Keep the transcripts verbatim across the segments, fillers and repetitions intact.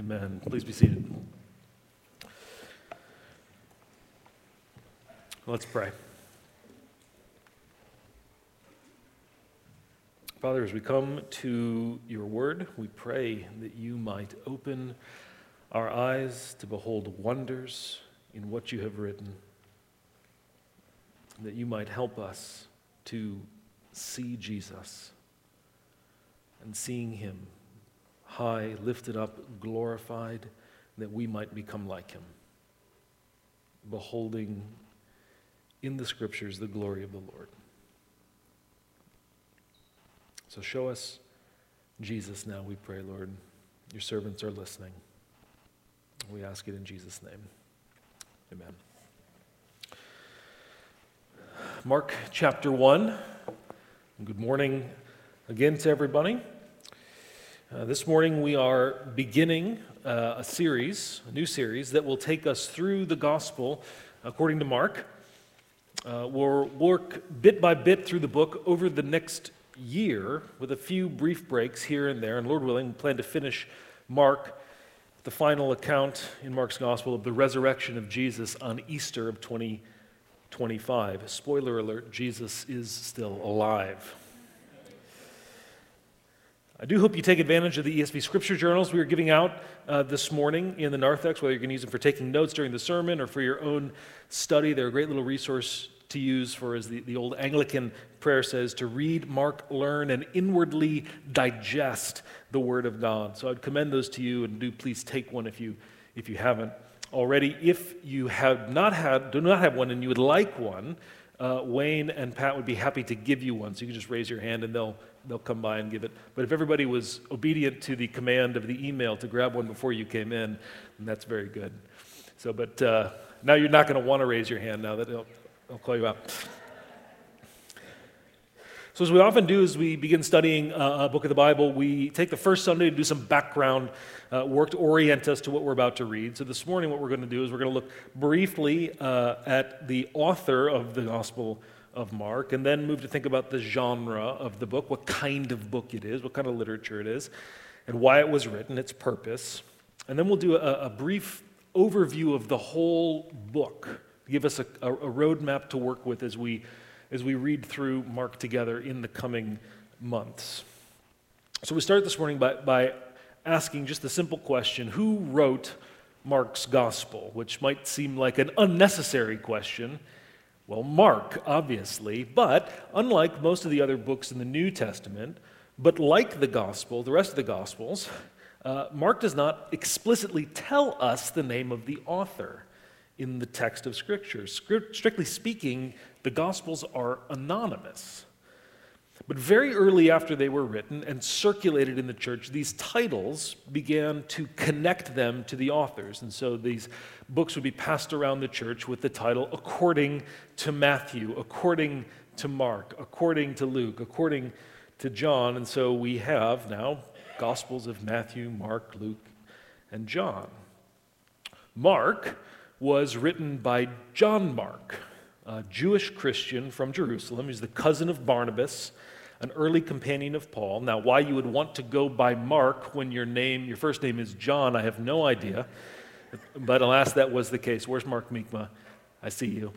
Amen. Please be seated. Let's pray. Father, as we come to your word, we pray that you might open our eyes to behold wonders in what you have written, that you might help us to see Jesus, and seeing him high, lifted up, glorified, that we might become like him, beholding in the scriptures the glory of the Lord. So show us Jesus now, we pray, Lord. Your servants are listening. We ask it in Jesus' name. Amen. Mark chapter one. Good morning again to everybody. Uh, this morning we are beginning uh, a series, a new series, that will take us through the gospel according to Mark. Uh, we'll work bit by bit through the book over the next year with a few brief breaks here and there, and Lord willing, we plan to finish Mark, the final account in Mark's gospel of the resurrection of Jesus on Easter of twenty twenty-five. Spoiler alert, Jesus is still alive. I do hope you take advantage of the E S V Scripture Journals we are giving out uh, this morning in the narthex, whether you're going to use them for taking notes during the sermon or for your own study. They're a great little resource to use for, as the, the old Anglican prayer says, to read, mark, learn, and inwardly digest the Word of God. So I'd commend those to you, and do please take one if you if you haven't already. If you have not had, do not have one and you would like one, uh, Wayne and Pat would be happy to give you one. So you can just raise your hand and they'll they'll come by and give it. But if everybody was obedient to the command of the email to grab one before you came in, then that's very good. So, but uh, now you're not going to want to raise your hand now that they'll, they'll call you out. So as we often do as we begin studying uh, a book of the Bible, we take the first Sunday to do some background uh, work to orient us to what we're about to read. So this morning what we're going to do is we're going to look briefly uh, at the author of the Gospel of Mark, and then move to think about the genre of the book, what kind of book it is, what kind of literature it is, and why it was written, its purpose. And then we'll do a, a brief overview of the whole book, give us a, a, a roadmap to work with as we as we read through Mark together in the coming months. So we start this morning by, by asking just the simple question, who wrote Mark's gospel? Which might seem like an unnecessary question. Well, Mark, obviously, but unlike most of the other books in the New Testament, but like the gospel, the rest of the gospels, uh, Mark does not explicitly tell us the name of the author in the text of Scripture. Strictly speaking, the Gospels are anonymous. But very early after they were written and circulated in the church, these titles began to connect them to the authors. And so these books would be passed around the church with the title, according to Matthew, according to Mark, according to Luke, according to John. And so we have now Gospels of Matthew, Mark, Luke, and John. Mark was written by John Mark, a Jewish Christian from Jerusalem. He's the cousin of Barnabas, an early companion of Paul. Now, why you would want to go by Mark when your name, your first name is John, I have no idea. But alas, that was the case. Where's Mark Meekma? I see you.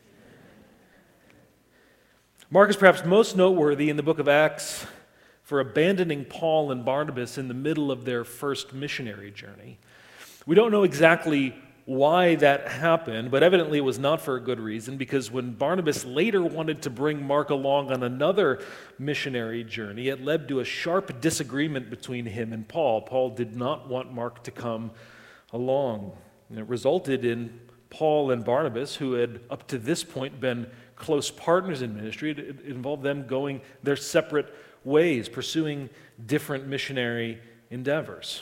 Mark is perhaps most noteworthy in the book of Acts for abandoning Paul and Barnabas in the middle of their first missionary journey. We don't know exactly why that happened, but evidently it was not for a good reason, because when Barnabas later wanted to bring Mark along on another missionary journey, it led to a sharp disagreement between him and Paul. Paul did not want Mark to come along. And it resulted in Paul and Barnabas, who had up to this point been close partners in ministry, it involved them going their separate ways, pursuing different missionary endeavors.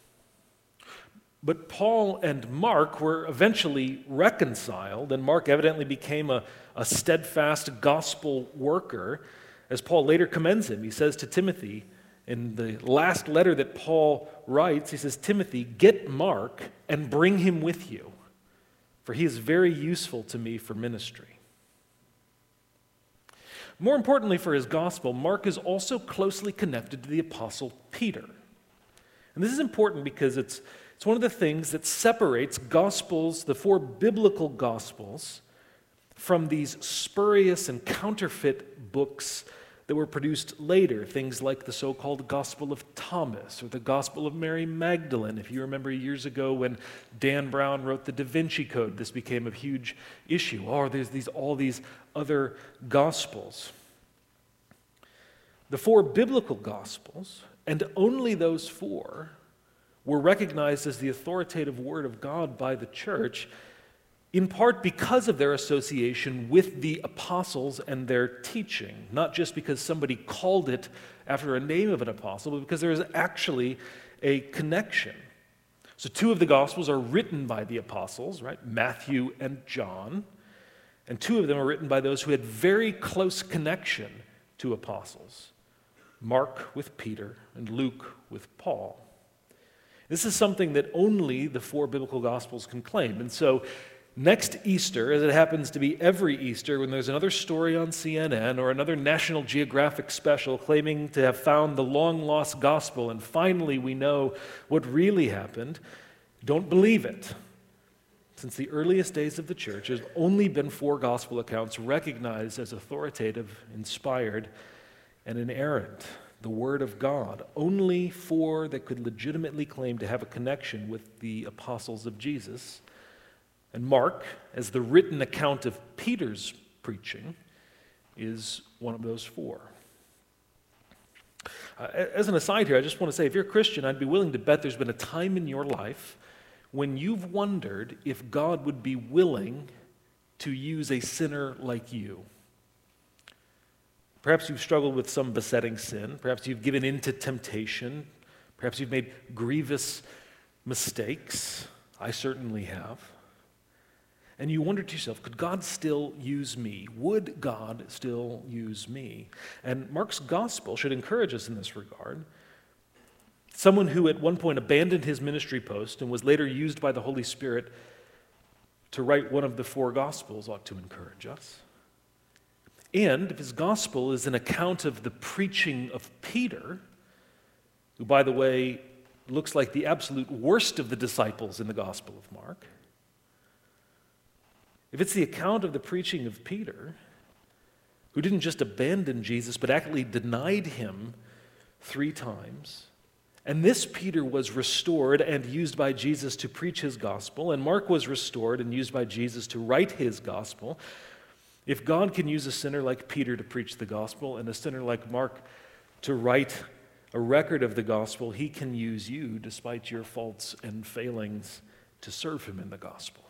But Paul and Mark were eventually reconciled, and Mark evidently became a, a steadfast gospel worker, as Paul later commends him. He says to Timothy, in the last letter that Paul writes, he says, Timothy, get Mark and bring him with you, for he is very useful to me for ministry. More importantly for his gospel, Mark is also closely connected to the apostle Peter. And this is important because it's, it's one of the things that separates Gospels, the four biblical Gospels, from these spurious and counterfeit books that were produced later, things like the so-called Gospel of Thomas or the Gospel of Mary Magdalene. If you remember years ago when Dan Brown wrote the Da Vinci Code, this became a huge issue. Oh, there's these, all these other Gospels. The four biblical Gospels, and only those four, were recognized as the authoritative Word of God by the church, in part because of their association with the apostles and their teaching, not just because somebody called it after a name of an apostle, but because there is actually a connection. So two of the Gospels are written by the apostles, right? Matthew and John, and two of them are written by those who had very close connection to apostles. Mark with Peter, and Luke with Paul. This is something that only the four biblical Gospels can claim. And so next Easter, as it happens to be every Easter, when there's another story on C N N or another National Geographic special claiming to have found the long-lost gospel and finally we know what really happened, don't believe it. Since the earliest days of the church, there's only been four gospel accounts recognized as authoritative, inspired, and inerrant, the Word of God. Only four that could legitimately claim to have a connection with the apostles of Jesus. And Mark, as the written account of Peter's preaching, is one of those four. Uh, as an aside here, I just want to say, if you're a Christian, I'd be willing to bet there's been a time in your life when you've wondered if God would be willing to use a sinner like you. Perhaps you've struggled with some besetting sin. Perhaps you've given in to temptation. Perhaps you've made grievous mistakes. I certainly have. And you wonder to yourself, could God still use me? Would God still use me? And Mark's gospel should encourage us in this regard. Someone who at one point abandoned his ministry post and was later used by the Holy Spirit to write one of the four gospels ought to encourage us. And if his gospel is an account of the preaching of Peter, who, by the way, looks like the absolute worst of the disciples in the Gospel of Mark, if it's the account of the preaching of Peter, who didn't just abandon Jesus, but actually denied him three times, and this Peter was restored and used by Jesus to preach his gospel, and Mark was restored and used by Jesus to write his gospel, if God can use a sinner like Peter to preach the gospel and a sinner like Mark to write a record of the gospel, he can use you, despite your faults and failings, to serve him in the gospel.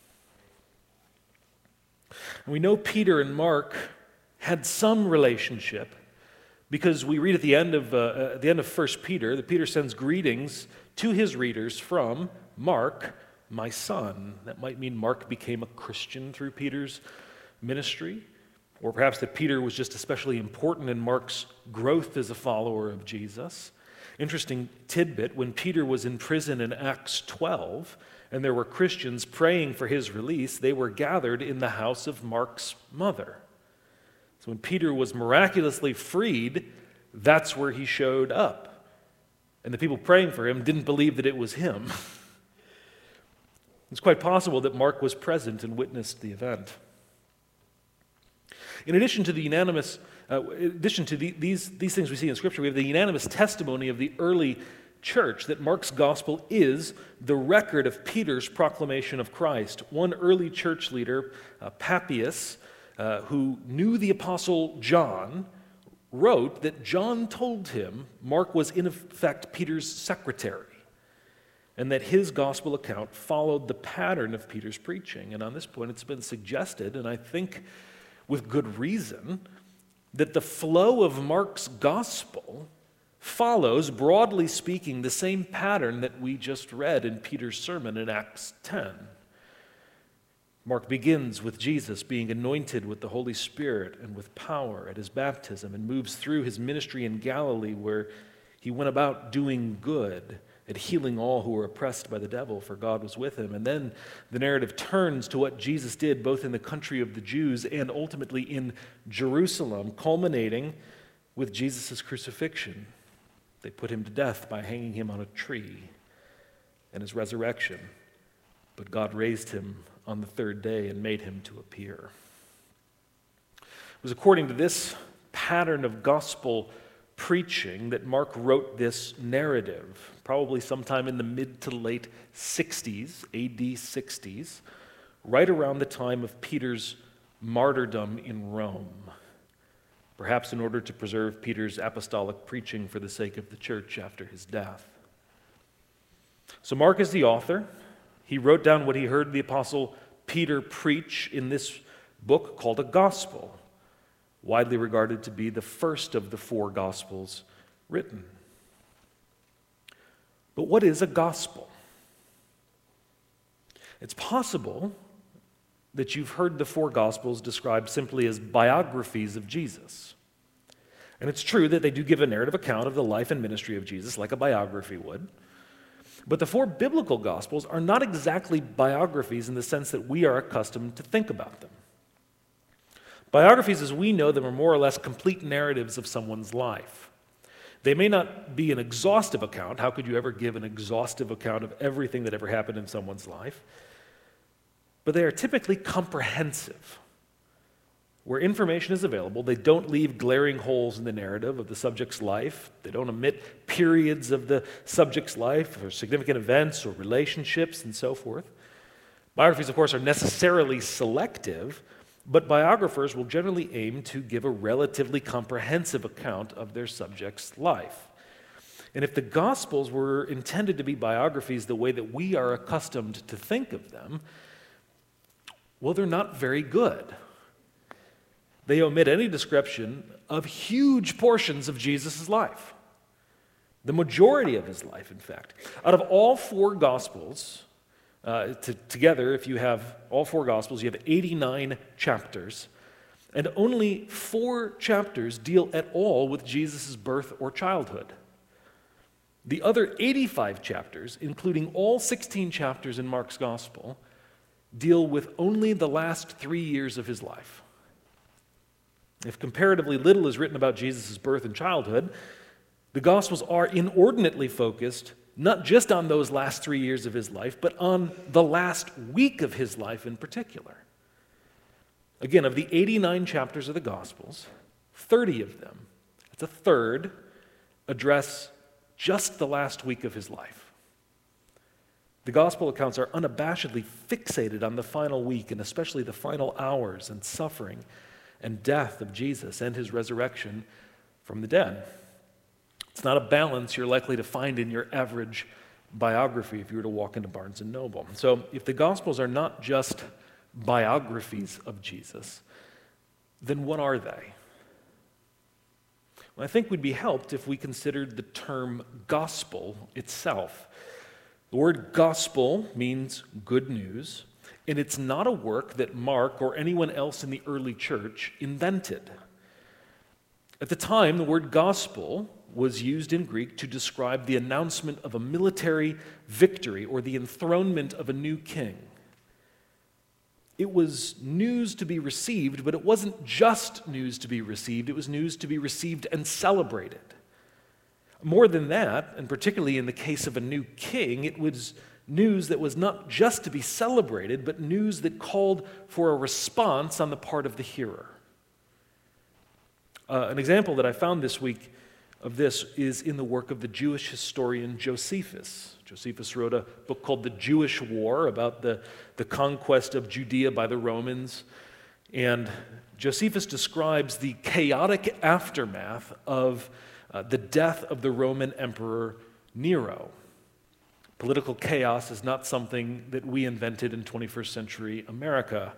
And we know Peter and Mark had some relationship because we read at the end of uh, at the end of First Peter that Peter sends greetings to his readers from Mark, my son. That might mean Mark became a Christian through Peter's ministry, or perhaps that Peter was just especially important in Mark's growth as a follower of Jesus. Interesting tidbit, when Peter was in prison in Acts twelve, and there were Christians praying for his release, they were gathered in the house of Mark's mother. So when Peter was miraculously freed, that's where he showed up. And the people praying for him didn't believe that it was him. It's quite possible that Mark was present and witnessed the event. In addition to the unanimous, uh, in addition to the, these, these things we see in Scripture, we have the unanimous testimony of the early church that Mark's gospel is the record of Peter's proclamation of Christ. One early church leader, uh, Papias, uh, who knew the apostle John, wrote that John told him Mark was in effect Peter's secretary, and that his gospel account followed the pattern of Peter's preaching. And on this point, it's been suggested, and I think with good reason, that the flow of Mark's gospel follows, broadly speaking, the same pattern that we just read in Peter's sermon in Acts ten. Mark begins with Jesus being anointed with the Holy Spirit and with power at his baptism, and moves through his ministry in Galilee, where he went about doing good and healing all who were oppressed by the devil, for God was with him. And then the narrative turns to what Jesus did both in the country of the Jews and ultimately in Jerusalem, culminating with Jesus' crucifixion. They put him to death by hanging him on a tree, and his resurrection. But God raised him on the third day and made him to appear. It was according to this pattern of gospel preaching that Mark wrote this narrative, probably sometime in the mid to late sixties, A D sixties, right around the time of Peter's martyrdom in Rome, perhaps in order to preserve Peter's apostolic preaching for the sake of the church after his death. So Mark is the author. He wrote down what he heard the apostle Peter preach in this book called a gospel, widely regarded to be the first of the four gospels written. But what is a gospel? It's possible that you've heard the four gospels described simply as biographies of Jesus. And it's true that they do give a narrative account of the life and ministry of Jesus, like a biography would. But the four biblical gospels are not exactly biographies in the sense that we are accustomed to think about them. Biographies, as we know them, are more or less complete narratives of someone's life. They may not be an exhaustive account. How could you ever give an exhaustive account of everything that ever happened in someone's life? But they are typically comprehensive. Where information is available, they don't leave glaring holes in the narrative of the subject's life. They don't omit periods of the subject's life or significant events or relationships and so forth. Biographies, of course, are necessarily selective, but biographers will generally aim to give a relatively comprehensive account of their subject's life. And if the Gospels were intended to be biographies the way that we are accustomed to think of them, well, they're not very good. They omit any description of huge portions of Jesus' life. The majority of his life, in fact. Out of all four Gospels, uh, to, together, if you have all four Gospels, you have eighty-nine chapters, and only four chapters deal at all with Jesus' birth or childhood. The other eighty-five chapters, including all sixteen chapters in Mark's Gospel, deal with only the last three years of his life. If comparatively little is written about Jesus' birth and childhood, the Gospels are inordinately focused not just on those last three years of his life, but on the last week of his life in particular. Again, of the eighty-nine chapters of the Gospels, thirty of them, that's a third, address just the last week of his life. The Gospel accounts are unabashedly fixated on the final week, and especially the final hours and suffering and death of Jesus and his resurrection from the dead. It's not a balance you're likely to find in your average biography if you were to walk into Barnes and Noble. So if the Gospels are not just biographies of Jesus, then what are they? Well, I think we'd be helped if we considered the term gospel itself. The word gospel means good news, and it's not a work that Mark or anyone else in the early church invented. At the time, the word gospel was used in Greek to describe the announcement of a military victory or the enthronement of a new king. It was news to be received, but it wasn't just news to be received, it was news to be received and celebrated. More than that, and particularly in the case of a new king, it was news that was not just to be celebrated, but news that called for a response on the part of the hearer. Uh, an example that I found this week of this is in the work of the Jewish historian Josephus. Josephus wrote a book called The Jewish War about the, the conquest of Judea by the Romans. And Josephus describes the chaotic aftermath of uh, the death of the Roman Emperor Nero. Political chaos is not something that we invented in twenty-first century America.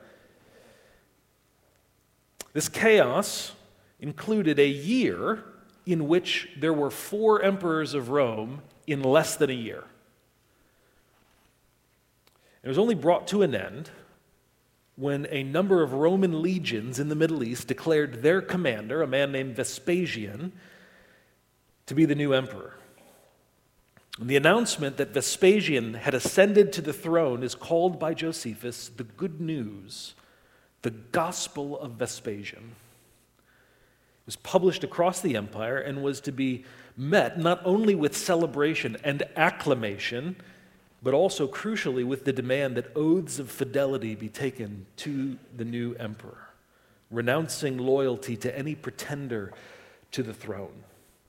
This chaos included a year in which there were four emperors of Rome in less than a year. It was only brought to an end when a number of Roman legions in the Middle East declared their commander, a man named Vespasian, to be the new emperor. And the announcement that Vespasian had ascended to the throne is called by Josephus the good news, the gospel of Vespasian. It was published across the empire and was to be met not only with celebration and acclamation, but also crucially with the demand that oaths of fidelity be taken to the new emperor, renouncing loyalty to any pretender to the throne.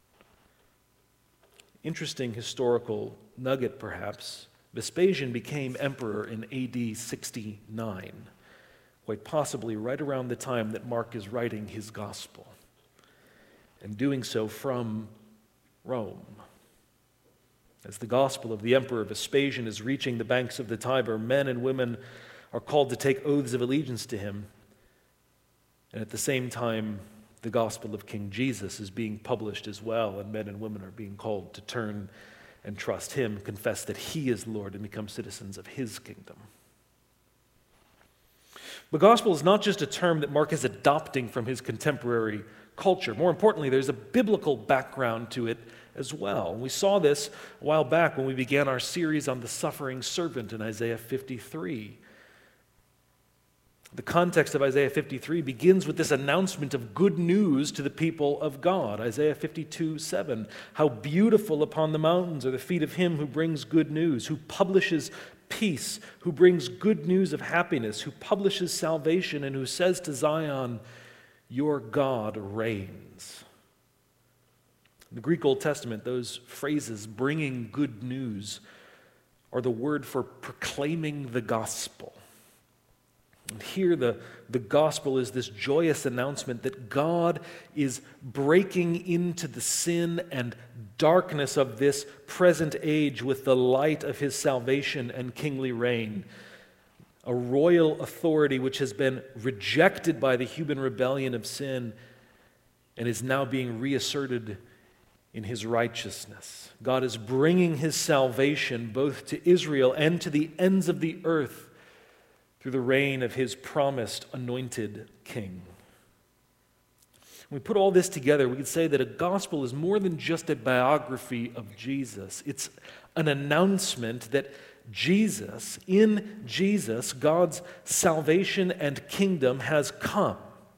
Interesting historical nugget, perhaps. Vespasian became emperor in A D sixty-nine, quite possibly right around the time that Mark is writing his gospel, and doing so from Rome. As the gospel of the emperor Vespasian is reaching the banks of the Tiber, men and women are called to take oaths of allegiance to him. And at the same time, the gospel of King Jesus is being published as well, and men and women are being called to turn and trust him, confess that he is Lord, and become citizens of his kingdom. The gospel is not just a term that Mark is adopting from his contemporary culture. More importantly, there's a biblical background to it as well. We saw this a while back when we began our series on the suffering servant in Isaiah fifty-three. The context of Isaiah fifty-three begins with this announcement of good news to the people of God. Isaiah fifty-two seven, how beautiful upon the mountains are the feet of him who brings good news, who publishes peace, who brings good news of happiness, who publishes salvation, and who says to Zion, your God reigns. In the Greek Old Testament, those phrases, bringing good news, are the word for proclaiming the gospel. And here the, the gospel is this joyous announcement that God is breaking into the sin and darkness of this present age with the light of his salvation and kingly reign. A royal authority which has been rejected by the human rebellion of sin and is now being reasserted in his righteousness. God is bringing his salvation both to Israel and to the ends of the earth through the reign of his promised anointed king. When we put all this together, we could say that a gospel is more than just a biography of Jesus. It's an announcement that Jesus, in Jesus, God's salvation and kingdom has come.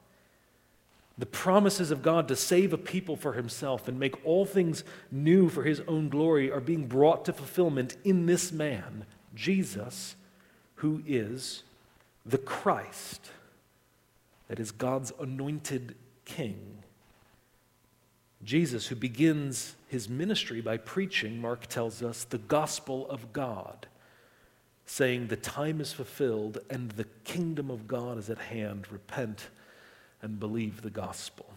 The promises of God to save a people for himself and make all things new for his own glory are being brought to fulfillment in this man, Jesus, who is the Christ, that is God's anointed king. Jesus, who begins his ministry by preaching, Mark tells us, the gospel of God, saying the time is fulfilled and the kingdom of God is at hand. Repent and believe the gospel.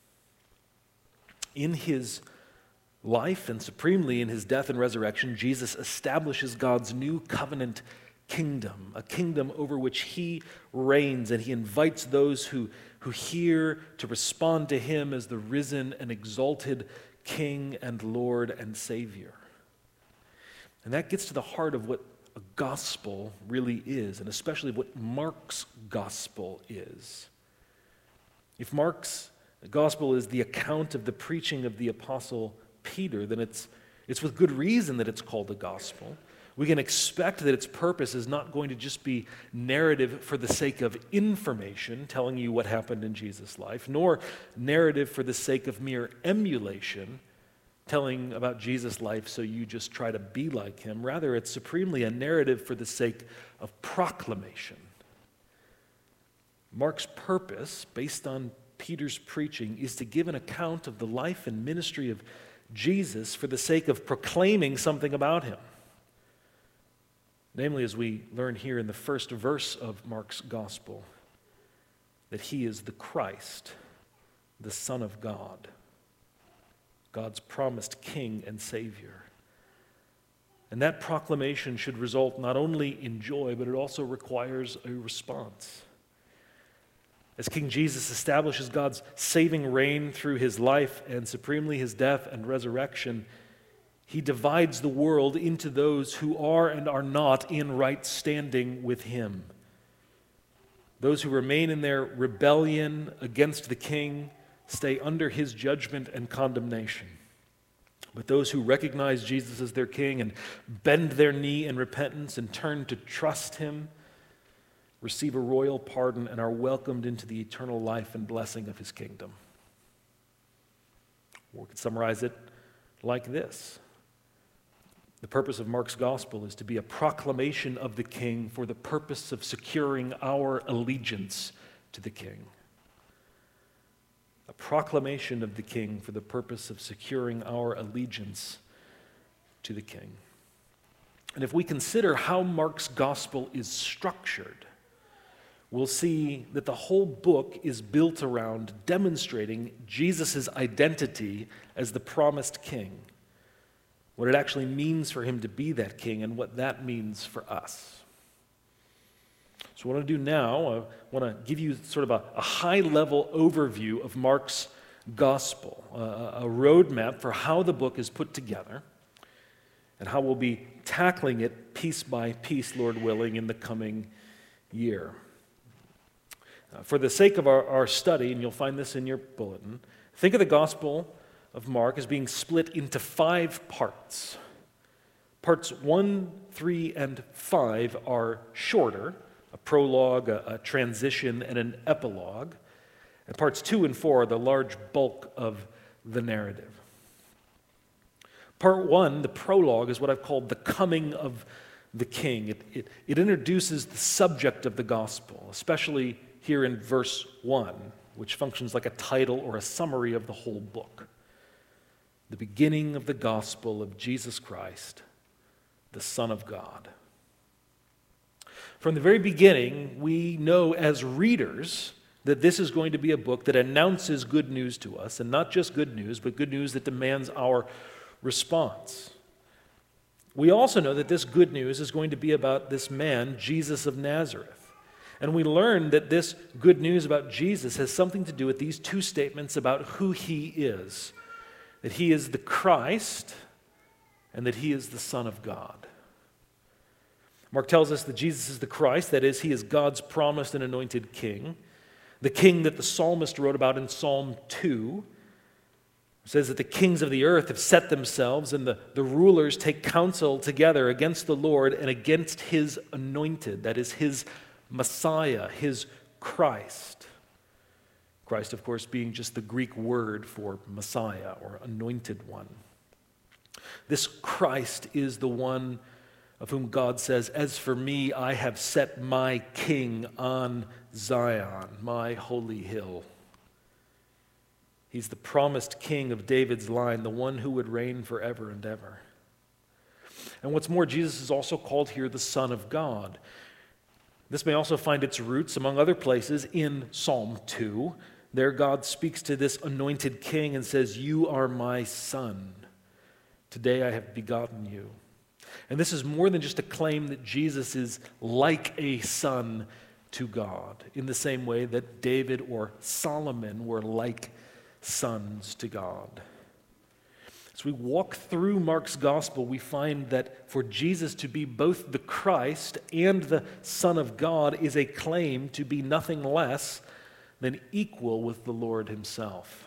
In his life and supremely in his death and resurrection, Jesus establishes God's new covenant kingdom, a kingdom over which he reigns, and he invites those who, who hear to respond to him as the risen and exalted King and Lord and Savior. And that gets to the heart of what a gospel really is, and especially what Mark's gospel is. If Mark's gospel is the account of the preaching of the apostle Peter, then it's, it's with good reason that it's called a gospel. We can expect that its purpose is not going to just be narrative for the sake of information, telling you what happened in Jesus' life, nor narrative for the sake of mere emulation, telling about Jesus' life so you just try to be like him. Rather, it's supremely a narrative for the sake of proclamation. Mark's purpose, based on Peter's preaching, is to give an account of the life and ministry of Jesus for the sake of proclaiming something about him. Namely, as we learn here in the first verse of Mark's gospel, that he is the Christ, the Son of God, God's promised King and Savior. And that proclamation should result not only in joy, but it also requires a response. As King Jesus establishes God's saving reign through his life and supremely his death and resurrection, he divides the world into those who are and are not in right standing with him. Those who remain in their rebellion against the king stay under his judgment and condemnation. But those who recognize Jesus as their king and bend their knee in repentance and turn to trust him receive a royal pardon and are welcomed into the eternal life and blessing of his kingdom. Or we could summarize it like this. The purpose of Mark's gospel is to be a proclamation of the king for the purpose of securing our allegiance to the king. A proclamation of the king for the purpose of securing our allegiance to the king. And if we consider how Mark's gospel is structured, we'll see that the whole book is built around demonstrating Jesus' identity as the promised king, what it actually means for him to be that king, and what that means for us. So what I want to do now, I want to give you sort of a, a high-level overview of Mark's gospel, a, a roadmap for how the book is put together, and how we'll be tackling it piece by piece, Lord willing, in the coming year. Uh, for the sake of our, our study, and you'll find this in your bulletin, think of the Gospel of Mark as being split into five parts. Parts one, three, and five are shorter, a prologue, a, a transition, and an epilogue. And parts two and four are the large bulk of the narrative. Part one, the prologue, is what I've called the coming of the king. It, it, it introduces the subject of the gospel, especially here in verse one, which functions like a title or a summary of the whole book. The beginning of the gospel of Jesus Christ, the Son of God. From the very beginning, we know as readers that this is going to be a book that announces good news to us, and not just good news, but good news that demands our response. We also know that this good news is going to be about this man, Jesus of Nazareth. And we learn that this good news about Jesus has something to do with these two statements about who he is. That he is the Christ and that he is the Son of God. Mark tells us that Jesus is the Christ, that is, he is God's promised and anointed king. The king that the psalmist wrote about in Psalm two. It says that the kings of the earth have set themselves and the, the rulers take counsel together against the Lord and against his anointed, that is his Messiah, his Christ. Christ, of course, being just the Greek word for Messiah or anointed one. This Christ is the one of whom God says, "As for me, I have set my king on Zion, my holy hill." He's the promised king of David's line, the one who would reign forever and ever. And what's more, Jesus is also called here the Son of God. This may also find its roots, among other places, in Psalm two. There God speaks to this anointed king and says, "You are my son. Today I have begotten you." And this is more than just a claim that Jesus is like a son to God, in the same way that David or Solomon were like sons to God. As we walk through Mark's gospel, we find that for Jesus to be both the Christ and the Son of God is a claim to be nothing less than equal with the Lord himself.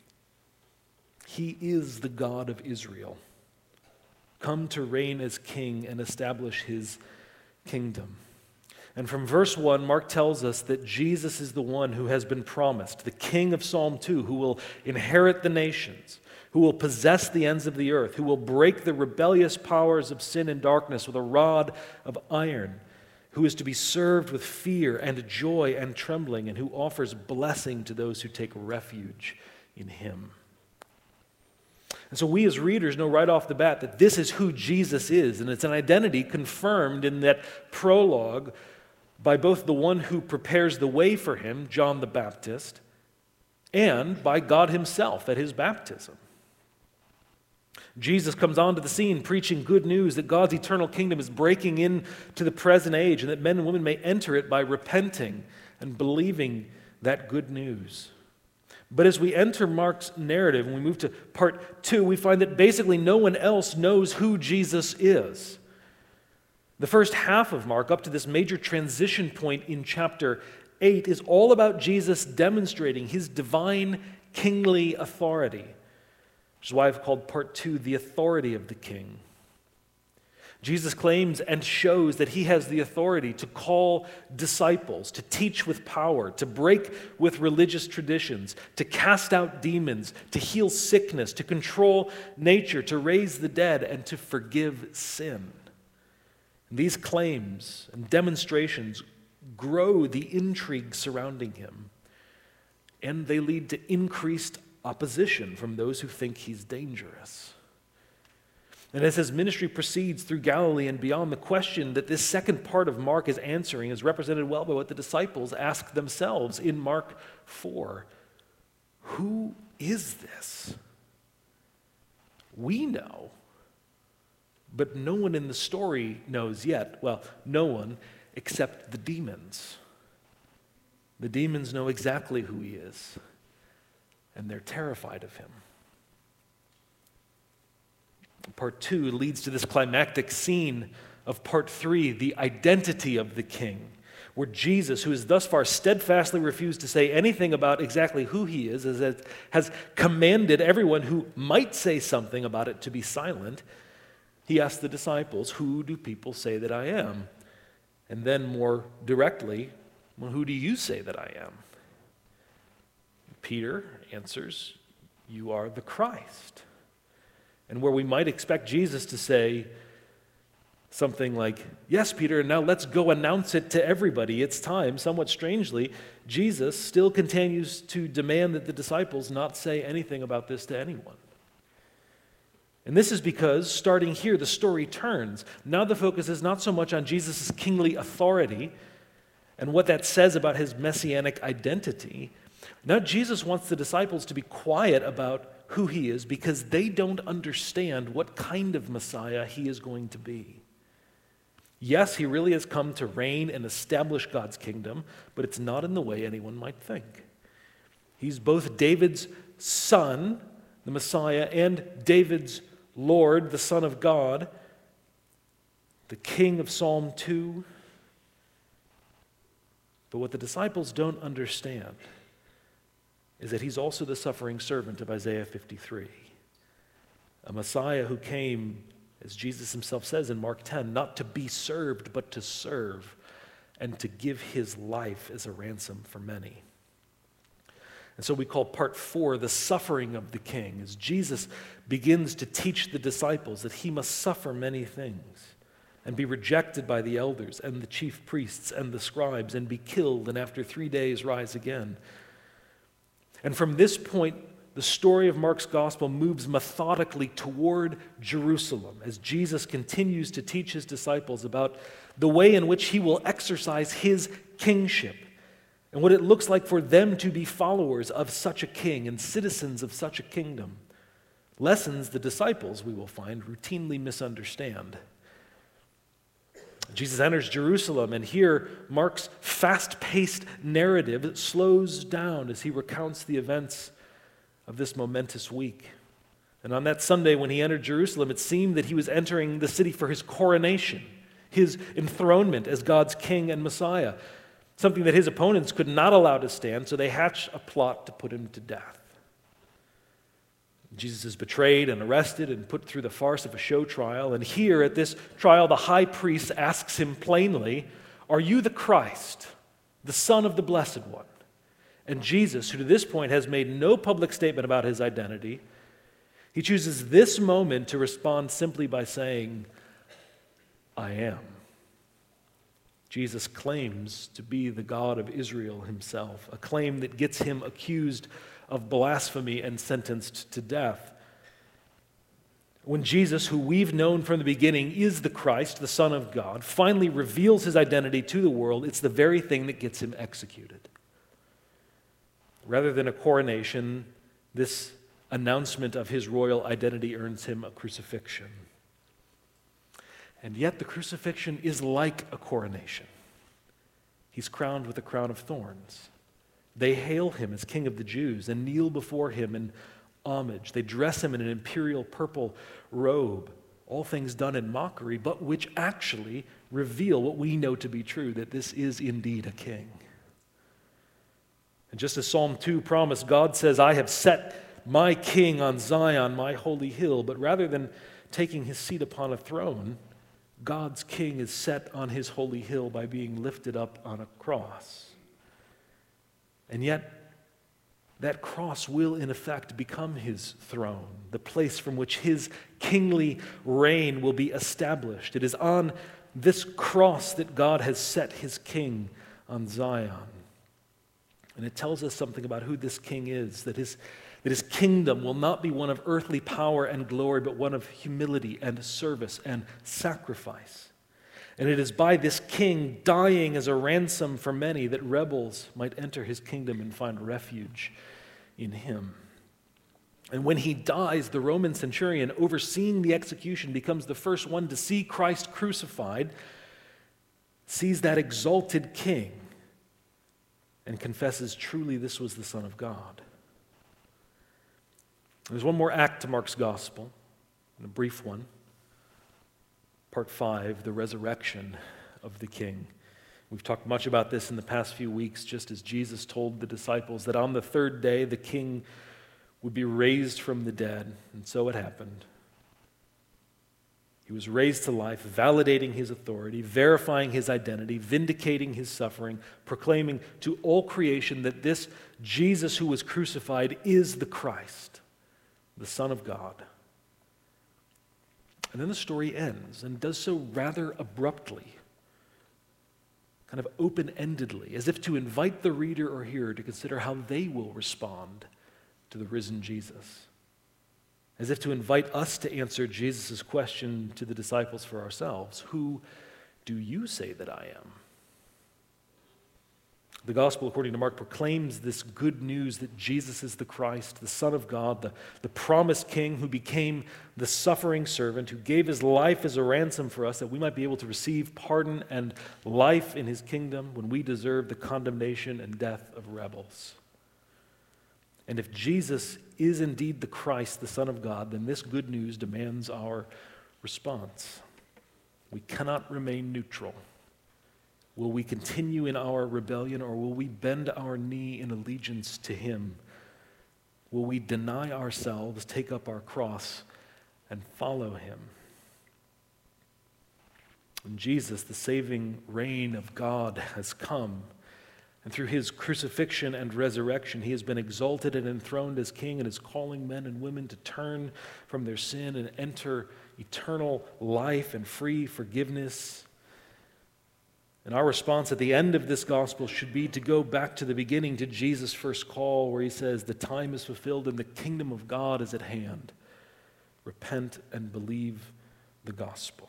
He is the God of Israel, come to reign as king and establish his kingdom. And from verse one, Mark tells us that Jesus is the one who has been promised, the king of Psalm two, who will inherit the nations, who will possess the ends of the earth, who will break the rebellious powers of sin and darkness with a rod of iron, who is to be served with fear and joy and trembling, and who offers blessing to those who take refuge in him. And so we as readers know right off the bat that this is who Jesus is, and it's an identity confirmed in that prologue by both the one who prepares the way for him, John the Baptist, and by God himself at his baptism. Jesus comes onto the scene preaching good news that God's eternal kingdom is breaking into the present age and that men and women may enter it by repenting and believing that good news. But as we enter Mark's narrative and we move to part two, we find that basically no one else knows who Jesus is. The first half of Mark, up to this major transition point in chapter eight, is all about Jesus demonstrating his divine kingly authority, which is why I've called part two the authority of the king. Jesus claims and shows that he has the authority to call disciples, to teach with power, to break with religious traditions, to cast out demons, to heal sickness, to control nature, to raise the dead, and to forgive sin. And these claims and demonstrations grow the intrigue surrounding him, and they lead to increased opposition from those who think he's dangerous. And as his ministry proceeds through Galilee and beyond, the question that this second part of Mark is answering is represented well by what the disciples ask themselves in Mark four. Who is this? We know, but no one in the story knows yet. Well, no one except the demons. The demons know exactly who he is, and they're terrified of him. Part two leads to this climactic scene of part three, the identity of the king, where Jesus, who has thus far steadfastly refused to say anything about exactly who he is, as has commanded everyone who might say something about it to be silent, he asks the disciples, "Who do people say that I am?" And then more directly, "Well, who do you say that I am?" Peter answers, "You are the Christ." And where we might expect Jesus to say something like, "Yes, Peter, and now let's go announce it to everybody. It's time," somewhat strangely, Jesus still continues to demand that the disciples not say anything about this to anyone. And this is because, starting here, the story turns. Now the focus is not so much on Jesus' kingly authority and what that says about his messianic identity. Now Jesus wants the disciples to be quiet about who he is because they don't understand what kind of Messiah he is going to be. Yes, he really has come to reign and establish God's kingdom, but it's not in the way anyone might think. He's both David's son, the Messiah, and David's Lord, the Son of God, the King of Psalm two. But what the disciples don't understand is that he's also the suffering servant of Isaiah fifty-three, a Messiah who came, as Jesus himself says in Mark ten, not to be served, but to serve, and to give his life as a ransom for many. And so we call part four the suffering of the king, as Jesus begins to teach the disciples that he must suffer many things and be rejected by the elders and the chief priests and the scribes and be killed and after three days rise again. And from this point, the story of Mark's gospel moves methodically toward Jerusalem as Jesus continues to teach his disciples about the way in which he will exercise his kingship and what it looks like for them to be followers of such a king and citizens of such a kingdom. Lessons the disciples, we will find, routinely misunderstand. Jesus enters Jerusalem, and here Mark's fast-paced narrative slows down as he recounts the events of this momentous week. And on that Sunday when he entered Jerusalem, it seemed that he was entering the city for his coronation, his enthronement as God's king and Messiah, something that his opponents could not allow to stand, so they hatched a plot to put him to death. Jesus is betrayed and arrested and put through the farce of a show trial. And here at this trial, the high priest asks him plainly, "Are you the Christ, the Son of the Blessed One?" And Jesus, who to this point has made no public statement about his identity, he chooses this moment to respond simply by saying, "I am." Jesus claims to be the God of Israel himself, a claim that gets him accused of blasphemy and sentenced to death. When Jesus, who we've known from the beginning is the Christ, the Son of God, finally reveals his identity to the world, it's the very thing that gets him executed. Rather than a coronation, this announcement of his royal identity earns him a crucifixion. And yet the crucifixion is like a coronation. He's crowned with a crown of thorns. They hail him as King of the Jews and kneel before him in homage. They dress him in an imperial purple robe, all things done in mockery, but which actually reveal what we know to be true, that this is indeed a king. And just as Psalm two promised, God says, "I have set my king on Zion, my holy hill," but rather than taking his seat upon a throne, God's king is set on his holy hill by being lifted up on a cross. And yet, that cross will in effect become his throne, the place from which his kingly reign will be established. It is on this cross that God has set his king on Zion. And it tells us something about who this king is, that his, that his kingdom will not be one of earthly power and glory, but one of humility and service and sacrifice. And it is by this king dying as a ransom for many that rebels might enter his kingdom and find refuge in him. And when he dies, the Roman centurion overseeing the execution becomes the first one to see Christ crucified, sees that exalted king, and confesses truly this was the Son of God. There's one more act to Mark's gospel, and a brief one. Part five, the resurrection of the king. We've talked much about this in the past few weeks, just as Jesus told the disciples that on the third day the king would be raised from the dead, and so it happened. He was raised to life, validating his authority, verifying his identity, vindicating his suffering, proclaiming to all creation that this Jesus who was crucified is the Christ, the Son of God. And then the story ends, and does so rather abruptly, kind of open-endedly, as if to invite the reader or hearer to consider how they will respond to the risen Jesus. As if to invite us to answer Jesus' question to the disciples for ourselves. Who do you say that I am? The gospel, according to Mark, proclaims this good news that Jesus is the Christ, the Son of God, the, the promised King who became the suffering servant, who gave his life as a ransom for us that we might be able to receive pardon and life in his kingdom when we deserve the condemnation and death of rebels. And if Jesus is indeed the Christ, the Son of God, then this good news demands our response. We cannot remain neutral. Will we continue in our rebellion, or will we bend our knee in allegiance to him? Will we deny ourselves, take up our cross, and follow him? In Jesus, the saving reign of God has come. And through his crucifixion and resurrection, he has been exalted and enthroned as king and is calling men and women to turn from their sin and enter eternal life and free forgiveness. And our response at the end of this gospel should be to go back to the beginning, to Jesus' first call, where he says, the time is fulfilled and the kingdom of God is at hand. Repent and believe the gospel.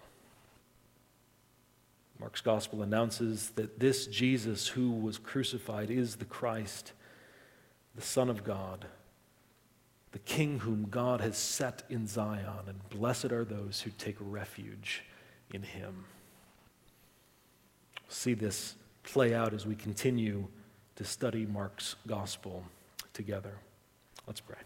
Mark's gospel announces that this Jesus who was crucified is the Christ, the Son of God, the King whom God has set in Zion, and blessed are those who take refuge in him. We'll see this play out as we continue to study Mark's gospel together. Let's pray.